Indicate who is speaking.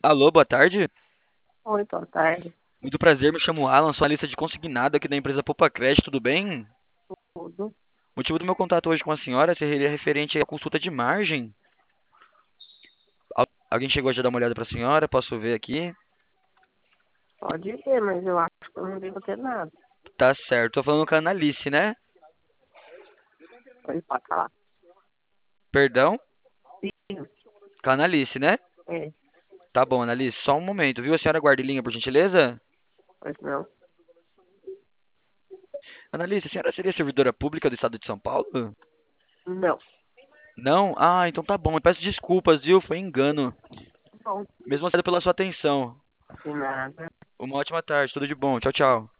Speaker 1: Alô, boa tarde.
Speaker 2: Oi, boa tarde.
Speaker 1: Muito prazer, me chamo Alan, sou analista de consignado aqui da empresa Poupa Crédito, tudo bem?
Speaker 2: Tudo.
Speaker 1: O motivo do meu contato hoje com a senhora seria referente à consulta de margem. Alguém chegou já a dar uma olhada para a senhora? Posso ver aqui?
Speaker 2: Pode ver, mas eu acho que eu não devo ter nada.
Speaker 1: Tá certo, tô falando com a Analice, né?
Speaker 2: Pode falar.
Speaker 1: Perdão?
Speaker 2: Sim,
Speaker 1: Com a Analice, né?
Speaker 2: é,
Speaker 1: Tá bom, Analice, só um momento, viu? A senhora guarda em linha, por gentileza?
Speaker 2: pois não.
Speaker 1: Analice, a senhora seria servidora pública do estado de São Paulo?
Speaker 2: Não.
Speaker 1: Não? Ah, então tá bom. Eu peço desculpas, viu? Foi engano.
Speaker 2: Bom,
Speaker 1: Mesmo assim, pela sua atenção.
Speaker 2: de nada.
Speaker 1: Uma ótima tarde, tudo de bom. Tchau, tchau.